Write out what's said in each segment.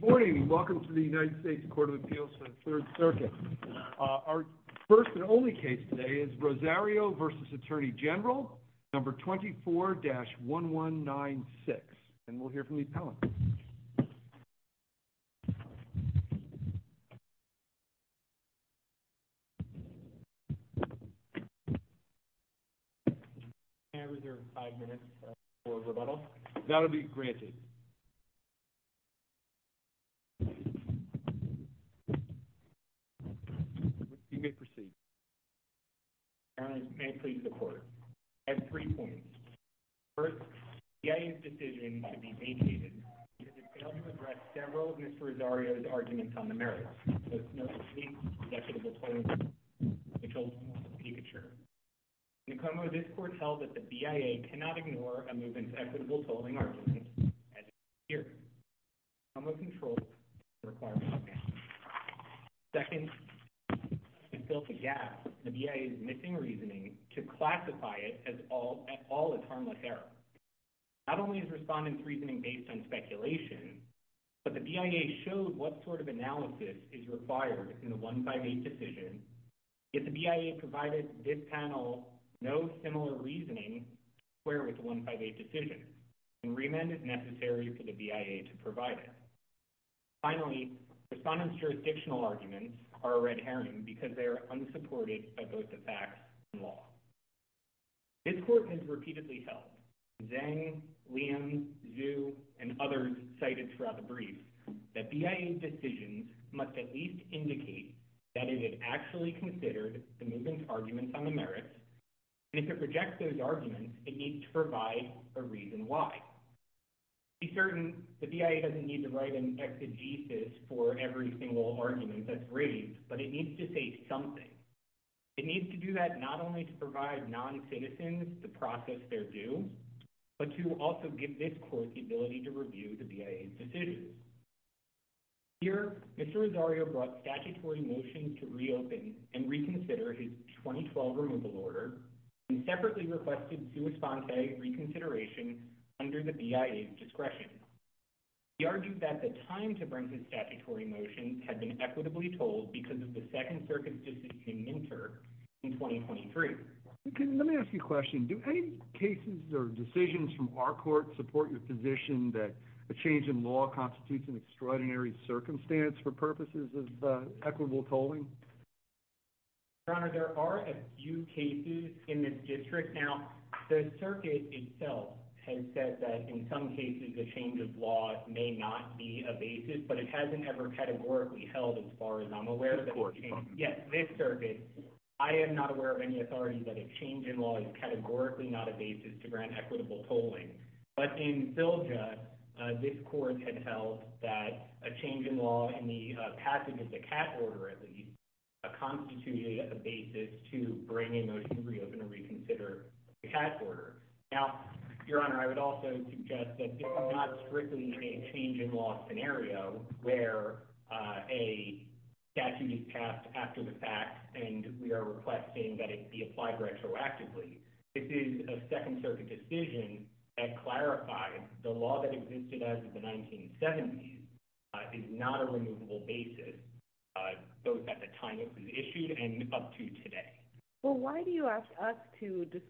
Morning and welcome to the United States Court of Appeals for the Third Circuit. Our first and only case today is Rosario versus Attorney General, number 24-1196. And we'll hear from the appellant. Can I reserve 5 minutes for rebuttal? That'll be granted. You may proceed. Your Honor, may it please the Court. I have 3 points. First, the BIA's decision should be vacated because it failed to address several of Mr. Rosario's arguments on the merits, most notably equitable tolling, which ultimately was vacature. In Como, this Court held that the BIA cannot ignore a movement's equitable tolling argument as it is here. Como controls the requirement of man. Second, it fills a gap in the BIA's missing reasoning to classify it as all as harmless error. Not only is respondents' reasoning based on speculation, but the BIA showed what sort of analysis is required in the 158 decision, yet the BIA provided this panel no similar reasoning square with the 158 decision, and remand is necessary for the BIA to provide it. Finally, respondents' jurisdictional arguments are a red herring because they are unsupported by both the facts and law. This Court has repeatedly held, Zhang, Liam, Zhu, and others cited throughout the brief, that BIA decisions must at least indicate that it had actually considered the movement's arguments on the merits, and if it rejects those arguments, it needs to provide a reason why. To be certain, the BIA doesn't need to write an exegesis for every single argument that's raised, but it needs to say something. It needs to do that not only to provide non-citizens the process they're due, but to also give this Court the ability to review the BIA's decisions. Here, Mr. Rosario brought statutory motions to reopen and reconsider his 2012 removal order, and separately requested sua sponte reconsideration under the BIA's discretion. He argued that the time to bring his statutory motions had been equitably told because of the Second Circuit's decision in Minter in 2023. Let me ask you a question. Do any cases or decisions from our court support your position that a change in law constitutes an extraordinary circumstance for purposes of equitable tolling? Your Honor, there are a few cases in this district. Now, the circuit itself has said that in some cases a change of law may not be a basis, but it hasn't ever categorically held, as far as I'm aware, that yes, this circuit, I am not aware of any authority that a change in law is categorically not a basis to grant equitable tolling. But in Filja, this Court had held that a change in law in the passage of the CAT order, at least, constituted a basis to bring a motion to reopen or reconsider the CAT order. Now, Your Honor, I would also suggest that this is not strictly a change in law scenario where a statute is passed after the fact and we are requesting that it be applied retroactively. This is a Second Circuit decision that clarified the law that existed as of the 1970s is not a removable basis, both at the time it was issued and up to today. Well, why do you ask us to just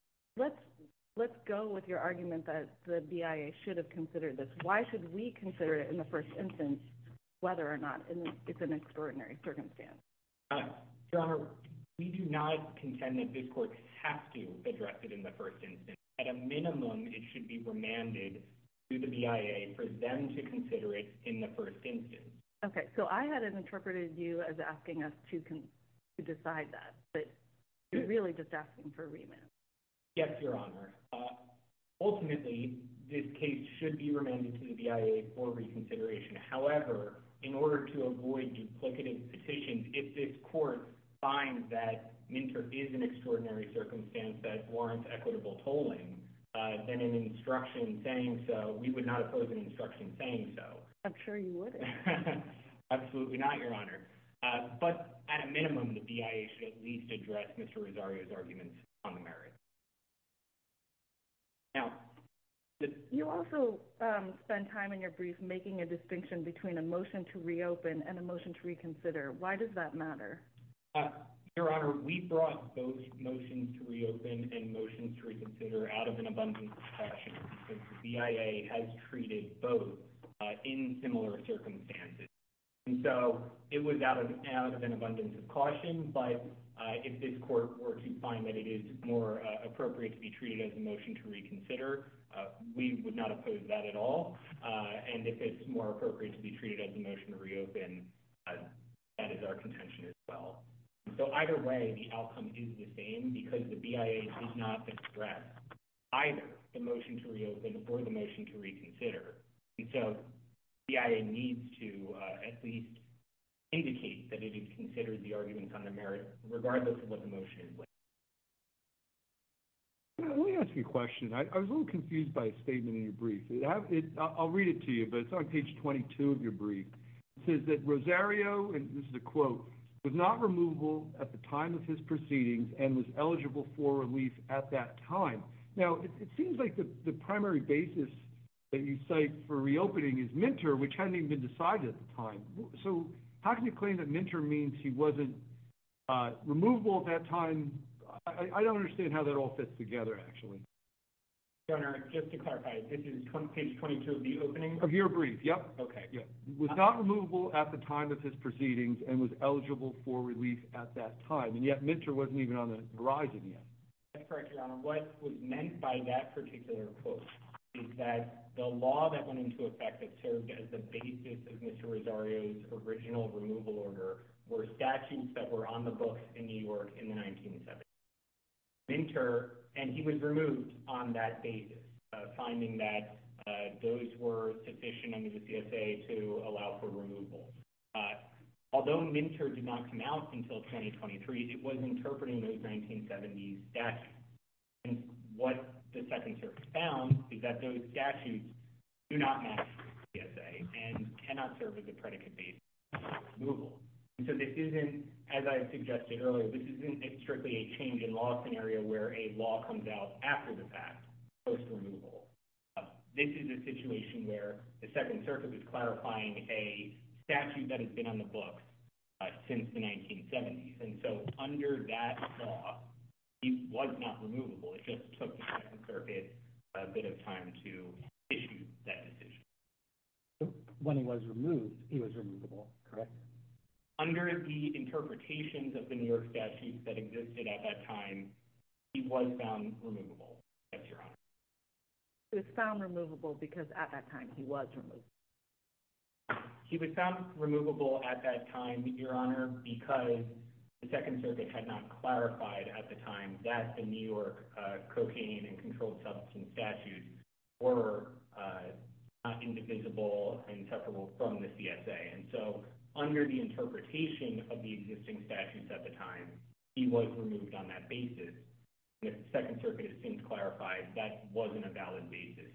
let's go with your argument that the BIA should have considered this? Why should we consider it in the first instance, whether or not it's an extraordinary circumstance? Your Honor, we do not contend that this Court has to address it in the first instance. At a minimum, it should be remanded to the BIA for them to consider it in the first instance. Okay, so I had interpreted you as asking us to decide that, but you're really just asking for a remand. Yes, Your Honor. Ultimately, this case should be remanded to the BIA for reconsideration. However, in order to avoid duplicative petitions, if this Court finds that Minter is an extraordinary circumstance that warrants equitable tolling, then an instruction saying so, we would not oppose an instruction saying so. I'm sure you wouldn't. Absolutely not, Your Honor. But at a minimum, the BIA should at least address Mr. Rosario's arguments on the merits. Now, You also spend time in your brief making a distinction between a motion to reopen and a motion to reconsider. Why does that matter? Your Honor, we brought both motions to reopen and motions to reconsider out of an abundance of caution because the BIA has treated both in similar circumstances. And so it was out of an abundance of caution, but if this court were to find that it is more appropriate to be treated as a motion to reconsider, we would not oppose that at all. And if it's more appropriate to be treated as a motion to reopen, that is our contention as well. So either way, the outcome is the same because the BIA did not address either the motion to reopen or the motion to reconsider. And so BIA needs to at least indicate that it has considered the arguments on the merit, regardless of what the motion is. Let me ask you a question. I was a little confused by a statement in your brief. I'll read it to you, but it's on page 22 of your brief. It says that Rosario, and this is a quote, was not removable at the time of his proceedings and was eligible for relief at that time. Now, it seems like the primary basis that you cite for reopening is Minter, which hadn't even been decided at the time. So how can you claim that Minter means he wasn't removable at that time? I don't understand how that all fits together, actually. Your Honor, just to clarify, this is page 22 of the opening? Of your brief, yep. Okay. Yeah. Was not removable at the time of his proceedings and was eligible for relief at that time. And yet Minter wasn't even on the horizon yet. That's correct, Your Honor. What was meant by that particular quote is that the law that went into effect that served as the basis of Mr. Rosario's original removal order were statutes that were on the books in New York in the 1970s. Minter, and he was removed on that basis, finding that those were sufficient under the CSA to allow for removal. Although Minter did not come out until 2023, it was interpreting those 1970s statutes. And what the Second Circuit found is that those statutes do not match the CSA and cannot serve as a predicate basis for removal. And so this isn't, as I suggested earlier, this isn't strictly a change in law scenario where a law comes out after the fact, post-removal. This is a situation where the Second Circuit was clarifying a statute that has been on the books since the 1970s. And so under that law, he was not removable. It just took the Second Circuit a bit of time to issue that decision. When he was removed, he was removable, correct? Under the interpretations of the New York statutes that existed at that time, he was found removable. Yes, Your Honor. He was found removable because at that time he was removed. He was found removable at that time, Your Honor, because the Second Circuit had not clarified at the time that the New York cocaine and controlled substance statutes were not indivisible and separable from the CSA. And so under the interpretation of the existing statutes at the time, he was removed on that basis. And the Second Circuit has since clarified that wasn't a valid basis.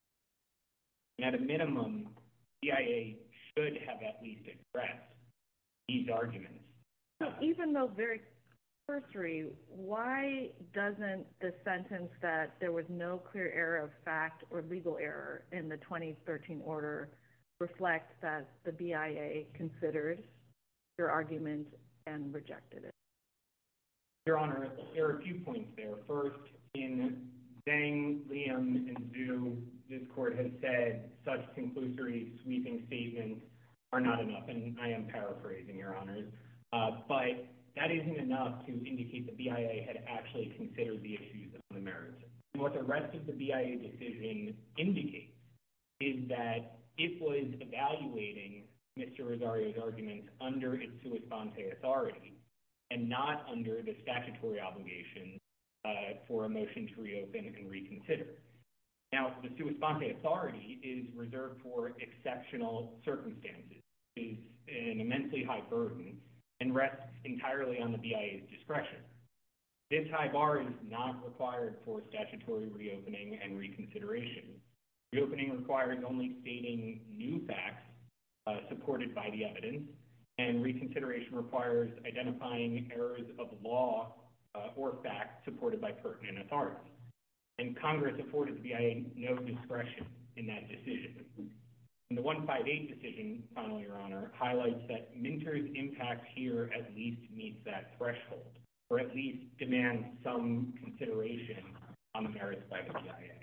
And at a minimum, BIA should have at least addressed these arguments. So even though very cursory, why doesn't the sentence that there was no clear error of fact or legal error in the 2013 order reflect that the BIA considered your argument and rejected it? Your Honor, there are a few points there. First, in Zhang, Liam, and Zhu, this court has said such conclusory, sweeping statements are not enough, and I am paraphrasing, Your Honors. But that isn't enough to indicate the BIA had actually considered the issues on the merits. And what the rest of the BIA decision indicates is that it was evaluating Mr. Rosario's arguments under its sua sponte authority and not under the statutory obligation for a motion to reopen and reconsider. Now, the sua sponte authority is reserved for exceptional circumstances. It is an immensely high burden and rests entirely on the BIA's discretion. This high bar is not required for statutory reopening and reconsideration. Reopening requires only stating new facts supported by the evidence, and reconsideration requires identifying errors of law or facts supported by pertinent authorities. and Congress afforded the BIA no discretion in that decision. And the 158 decision, finally, Your Honor, highlights that Minter's impact here at least meets that threshold, or at least demands some consideration on the merits by the BIA.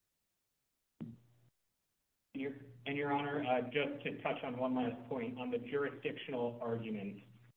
And Your Honor, just to touch on one last point, on the jurisdictional argument,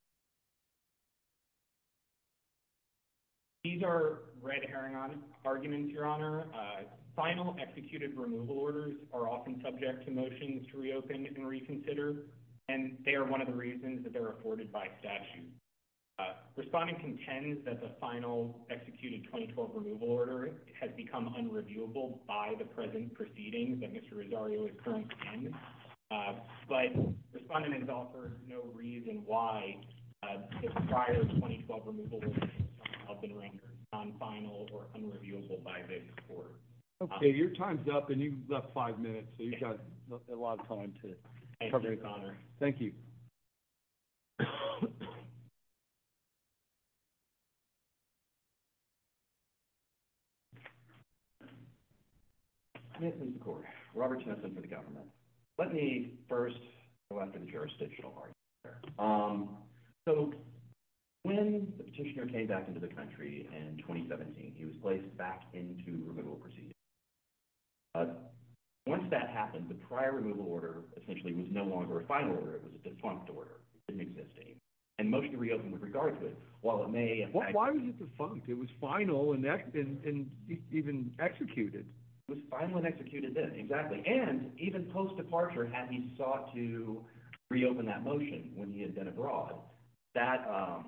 these are red herring arguments, Your Honor. Final executed removal orders are often subject to motions to reopen and reconsider, and they are one of the reasons that they're afforded by statute. Respondent contends that the final executed 2012 removal order has become unreviewable by the present proceedings that Mr. Rosario is currently in, but Respondent has offered no reason why the prior 2012 removal order have been rendered non-final or unreviewable by this court. Okay, your time's up, and you've left 5 minutes, so you've got a lot of time to cover it. Honor. Thank you. May it please the Court. Robert Smithson for the government. Let me first go after the jurisdictional argument. So when the petitioner came back into the country in 2017, he was placed back into removal proceedings. Once that happened, the prior removal order essentially was no longer a final order. It was a defunct order. It didn't exist anymore. And motion to reopen with regard to it, while it may... Why was it defunct? It was final and even executed. It was final and executed then, exactly. And even post-departure, had he sought to reopen that motion when he had been abroad, that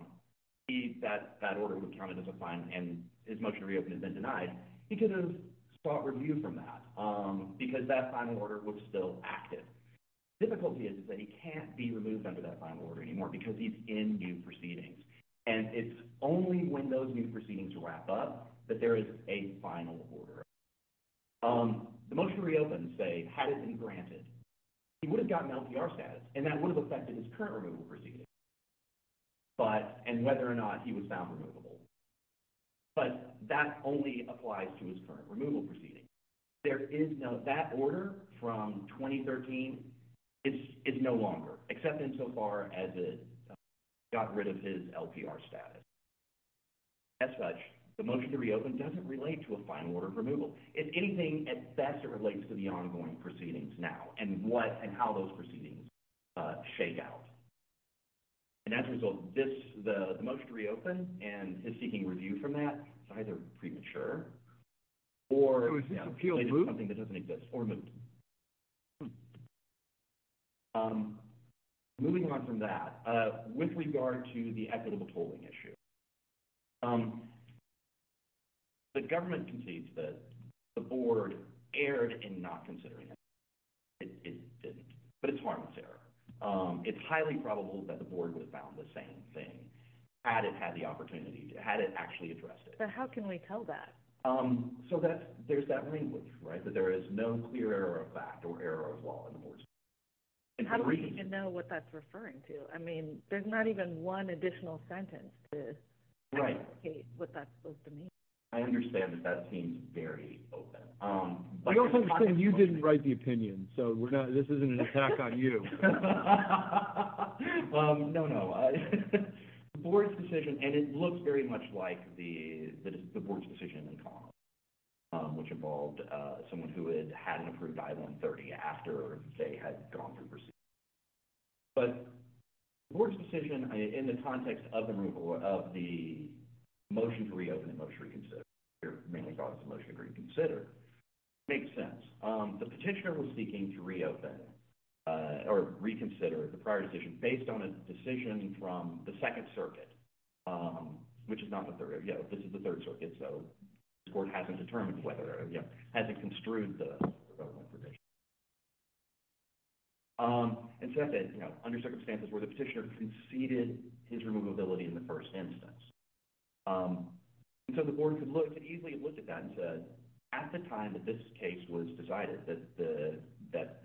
order would count it as a fine, and his motion to reopen had been denied. He could have sought review from that because that final order was still active. The difficulty is that he can't be removed under that final order anymore because he's in new proceedings. And it's only when those new proceedings wrap up that there is a final order. The motion to reopen, say, had it been granted, he would have gotten LPR status, and that would have affected his current removal proceedings, and whether or not he was found removable. But that only applies to his current removal proceedings. There is that order from 2013 is no longer, except insofar as it got rid of his LPR status. As such, the motion to reopen doesn't relate to a final order of removal. If anything, at best, it relates to the ongoing proceedings now and how those proceedings shake out. And as a result, the motion to reopen and his seeking review from that is either premature or related to something that doesn't exist or moot. Moving on from that, with regard to the equitable tolling issue, the government concedes that the board erred in not considering it. It didn't, but it's harmless error. It's highly probable that the board would have found the same thing had it had the opportunity, had it actually addressed it. But how can we tell that? So there's that language, right, that there is no clear error of fact or error of law in the board's. How do we even know what that's referring to? I mean, there's not even one additional sentence to indicate what that's supposed to mean. I understand that seems very open. But we also understand you didn't write the opinion, so this isn't an attack on you. No. The board's decision, and it looks very much like the board's decision in Collins, which involved someone who had an approved I-130 after they had gone through proceedings. But the board's decision, in the context of the removal of the motion to reopen and motion to reconsider, mainly thought it's a motion to reconsider, makes sense. The petitioner was seeking to reopen or reconsider the prior decision based on a decision from the Second Circuit, which is not the third. Yeah, this is the Third Circuit, so the court hasn't determined whether, hasn't construed the relevant provision. And so that's it, under circumstances where the petitioner conceded his removability in the first instance. And so the board could easily have looked at that and said, at the time that this case was decided, that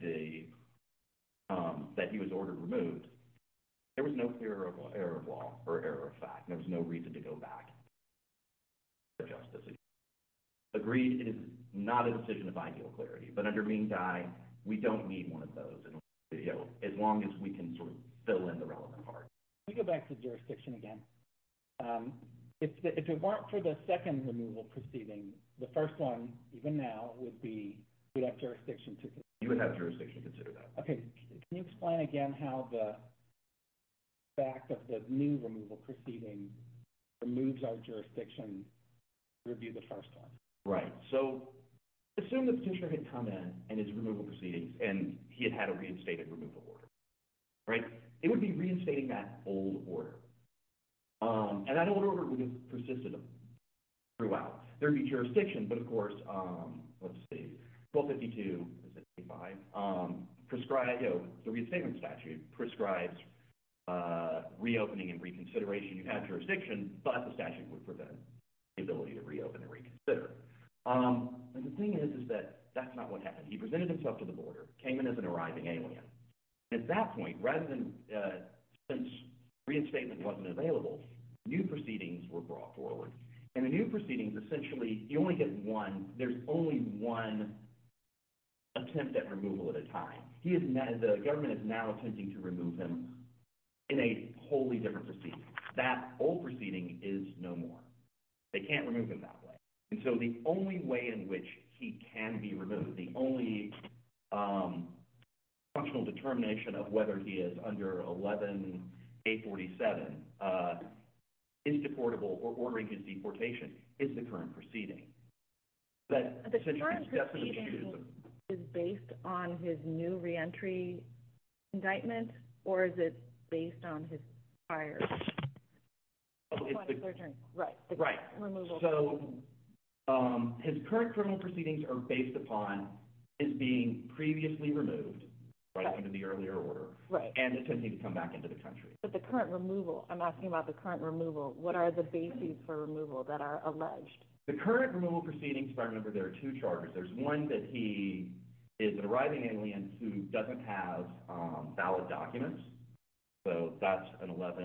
he was ordered removed, there was no clear error of law or error of fact. There was no reason to go back to justice. Agreed, it is not a decision of ideal clarity, but under Ming Dai, we don't need one of those, and, as long as we can sort of fill in the relevant part. Let me go back to jurisdiction again. If it weren't for the second removal proceeding, the first one, even now, we'd have jurisdiction to. You would have jurisdiction to consider that. Okay, can you explain again how the fact of the new removal proceeding removes our jurisdiction to review the first one? Right. So assume the petitioner had come in and his removal proceedings, and he had a reinstated removal order, right? It would be reinstating that old order. And that old order would have persisted throughout. There'd be jurisdiction, but of course, let's see, 1252, is it 85? The reinstatement statute prescribes reopening and reconsideration. You have jurisdiction, but the statute would prevent the ability to reopen and reconsider. And the thing is that that's not what happened. He presented himself to the border, came in as an arriving alien. At that point, rather than, since reinstatement wasn't available, new proceedings were brought forward. And the new proceedings, essentially, you only get one, there's only one attempt at removal at a time. The government is now attempting to remove him in a wholly different proceeding. That old proceeding is no more. They can't remove him that way. And so the only way in which he can be removed, the only functional determination of whether he is under 11A47 is deportable or ordering his deportation is the current proceeding. That the current proceeding is based on his new reentry indictment, or is it based on his prior? Right. Removal. So his current criminal proceedings are based upon his being previously removed, right, under the earlier order, right, and attempting to come back into the country. But the current removal, I'm asking about the current removal. What are the bases for removal that are alleged? The current removal proceedings, if I remember, there are two charges. There's one that he is an arriving alien who doesn't have valid documents. So that's an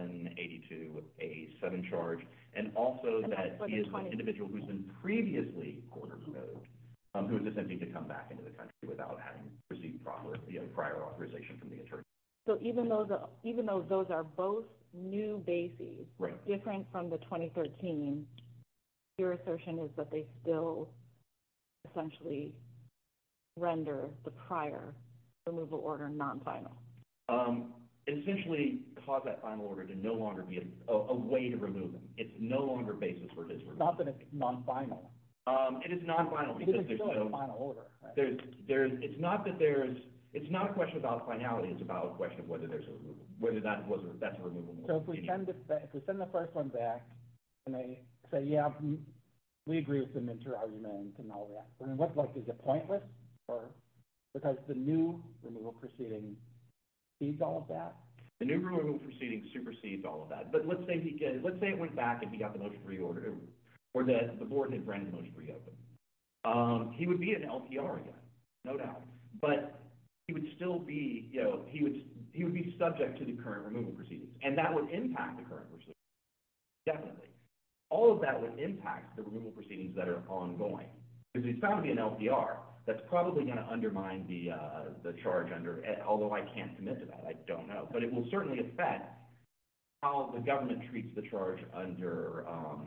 1182A7 charge. And also that he is an individual who's been previously order removed, who is attempting to come back into the country without having received prior authorization from the attorney. So even though those are both new bases, right, different from the 2013, your assertion is that they still essentially render the prior removal order non-final. Essentially cause that final order to no longer be a way to remove him. It's no longer basis for his removal. Not that it's non-final. It is non-final because there's no final order. Right? It's not a question about finality. It's about a question of whether there's a removal, whether that's a removal. So if we send the first one back and they say, yeah, we agree with the Minter argument and all that, I mean, is it pointless, or because the new removal proceeding supersedes all of that? The new removal proceeding supersedes all of that. But let's say it went back and he got the motion reordered, or the board had granted the motion to reopen. He would be an LPR again, no doubt. But he would still be, he would be subject to the current removal proceedings, and that would impact the current proceedings. Definitely. All of that would impact the removal proceedings that are ongoing. Because he's found to be an LPR, that's probably going to undermine the charge under, although I can't commit to that, I don't know. But it will certainly affect how the government treats the charge under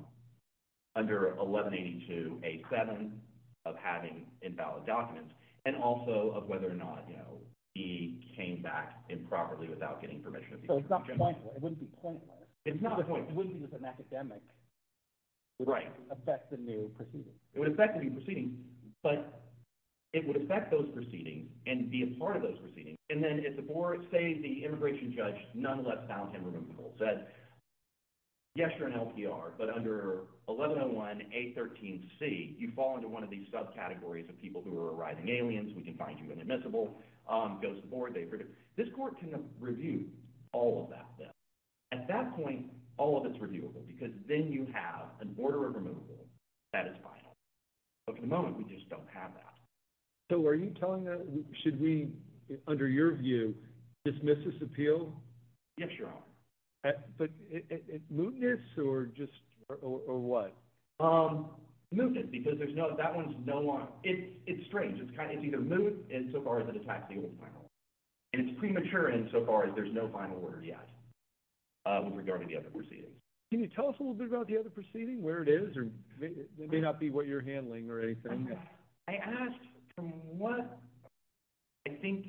1182A7 of having invalid documents, and also of whether or not, he came back improperly without getting permission of the Attorney General. So it's not pointless. It wouldn't be pointless. It's not pointless. It wouldn't be just an academic. It would right. affect the new proceedings. It would affect the new proceedings, but it would affect those proceedings and be a part of those proceedings. And then if the board, say the immigration judge nonetheless found him removable, said, yes, you're an LPR, but under 1101A13C, you fall into one of these subcategories of people who are arriving aliens. We can find you inadmissible. Goes to the board. This court can review all of that then. At that point, all of it's reviewable because then you have an order of removal that is final. But for the moment, we just don't have that. So are you telling us, should we, under your view, dismiss this appeal? Yes, Your Honor. But mootness or just, or what? mootness, because that one's no longer, it's strange. It's either moot insofar as it attacks the old final, and it's premature insofar as there's no final order yet, with regard to the other proceedings. Can you tell us a little bit about the other proceeding, where it is, or it may not be what you're handling or anything? I asked, from what I think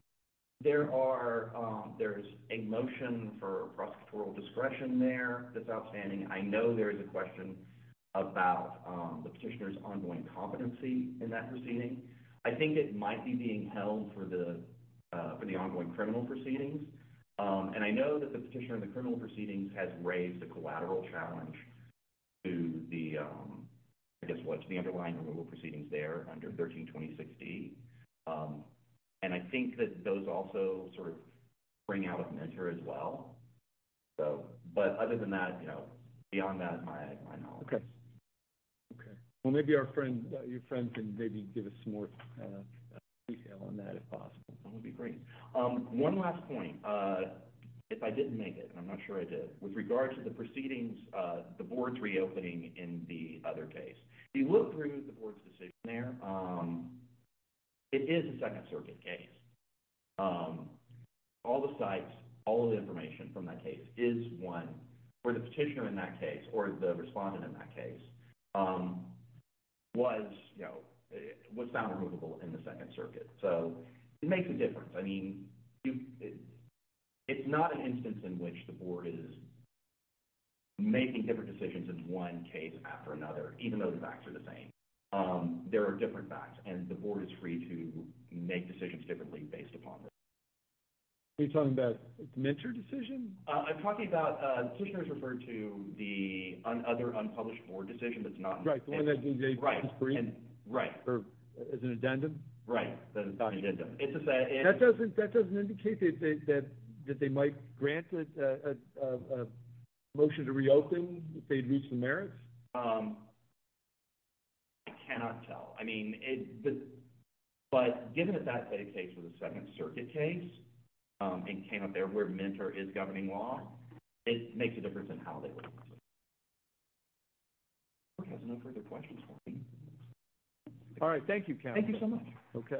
there's a motion for prosecutorial discretion there that's outstanding. I know there is a question about the petitioner's ongoing competency in that proceeding. I think it might be being held for the ongoing criminal proceedings. And I know that the petitioner in the criminal proceedings has raised a collateral challenge to the underlying removal proceedings there under 1326D. And I think that those also sort of bring out a mentor as well. So, but other than that, beyond that, my knowledge. Okay. Well, maybe your friend can maybe give us some more detail on that if possible. That would be great. One last point, if I didn't make it, and I'm not sure I did, with regard to the proceedings, the board's reopening in the other case. If you look through the board's decision there, it is a Second Circuit case. All the sites, all of the information from that case is one where the petitioner in that case, or the respondent in that case, was found removable in the Second Circuit. So it makes a difference. I mean, it's not an instance in which the board is making different decisions in one case after another, even though the facts are the same. There are different facts, and the board is free to make decisions differently based upon them. Are you talking about the Minter decision? I'm talking about, the petitioner is referred to the other unpublished board decision that's not... Right, the one that they right, briefed? Right. Or as an addendum? Right, the addendum. That doesn't indicate that they might grant a motion to reopen if they'd reached the merits? I cannot tell. I mean, but given that case was a Second Circuit case, and came up there where Minter is governing law, it makes a difference in how they would. The board has no further questions for me. All right, thank you, counsel. Thank you so much. Okay.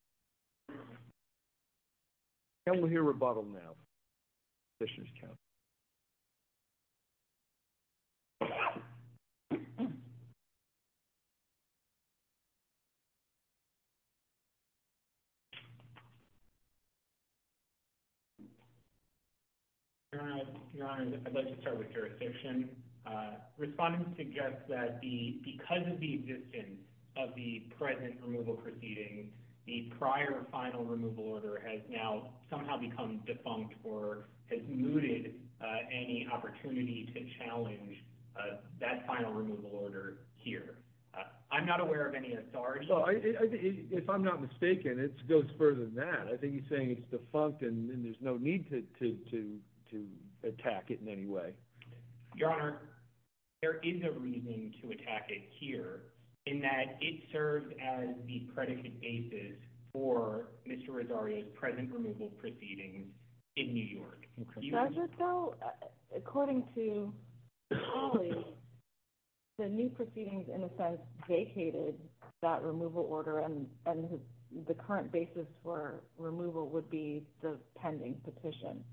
And we'll hear rebuttal now. Petitioner's counsel. Your Honor, I'd like to start with jurisdiction. Respondents suggest that because of the existence of the present removal proceeding, the prior final removal order has now somehow become defunct or has mooted any opportunity to challenge that final removal order here. I'm not aware of any authority. Well, if I'm not mistaken, it goes further than that. I think he's saying it's defunct and there's no need to attack it in any way. Your Honor, there is a reason to attack it here, in that it serves as the predicate basis for Mr. Rosario's present removal proceedings in New York. Okay. Does it, though? According to Holly, the new proceedings, in a sense, vacated that removal order, and the current basis for removal would be the pending petition.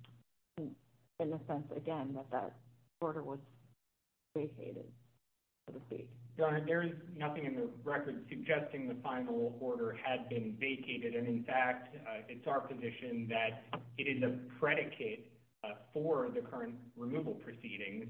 In a sense, again, that order was vacated, so to speak. Your Honor, there is nothing in the record suggesting the final order had been vacated, and in fact, it's our position that it is a predicate for the current removal proceedings.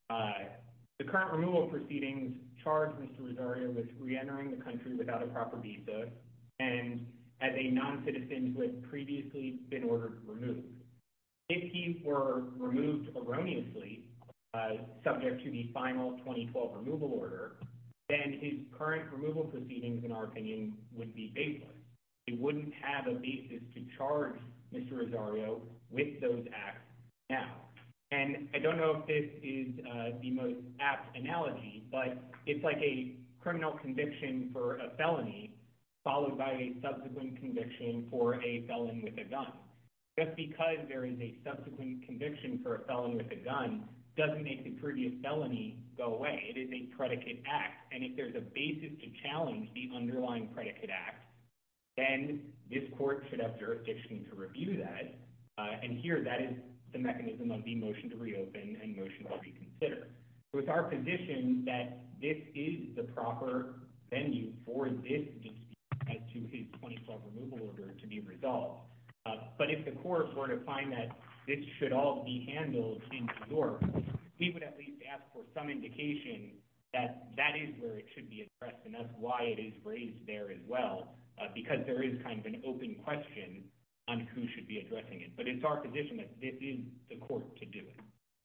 The current removal proceedings charge Mr. Rosario with reentering the country without a proper visa and as a non-citizen who had previously been ordered removed. If he were removed erroneously, subject to the final 2012 removal order, then his current removal proceedings, in our opinion, would be baseless. It wouldn't have a basis to charge Mr. Rosario with those acts now. And I don't know if this is the most apt analogy, but it's like a criminal conviction for a felony followed by a subsequent conviction for a felon with a gun. Just because there is a subsequent conviction for a felon with a gun doesn't make the previous felony go away. It is a predicate act, and if there's a basis to challenge the underlying predicate act, then this court should have jurisdiction to review that, and here that is the mechanism of the motion to reopen and motion to reconsider. So it's our position that this is the proper venue for this dispute as to his 2012 removal order to be resolved. But if the court were to find that this should all be handled in New York, we would at least ask for some indication that that is where it should be addressed, and that's why it is raised there as well, because there is kind of an open question on who should be addressing it. But it's our position that this is the court to do it.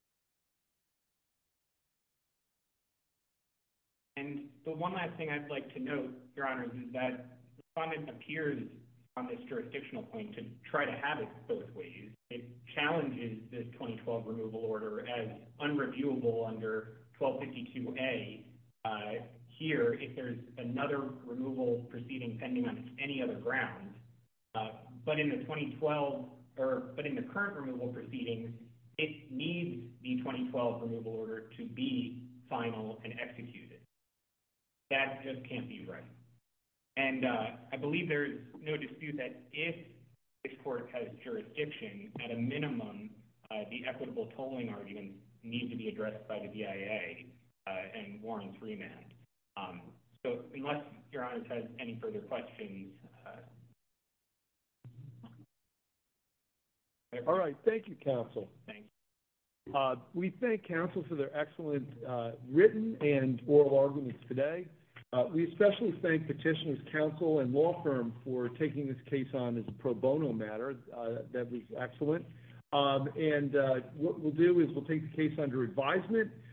And the one last thing I'd like to note, Your Honors, is that the respondent appears on this jurisdictional point to try to have it both ways. It challenges this 2012 removal order as unreviewable under 1252A here if there's another removal proceeding pending on any other grounds. But in the 2012, but in the current removal proceedings, it needs the 2012 removal order to be final and executed. That just can't be right. And I believe there's no dispute that if this court has jurisdiction, at a minimum, the equitable tolling arguments need to be addressed by the BIA and warrants remand. So unless Your Honor has any further questions. All right. Thank you, counsel. Thank you. We thank counsel for their excellent written and oral arguments today. We especially thank petitioner's counsel and law firm for taking this case on as a pro bono matter. That was excellent. And what we'll do is we'll take the case under advisement.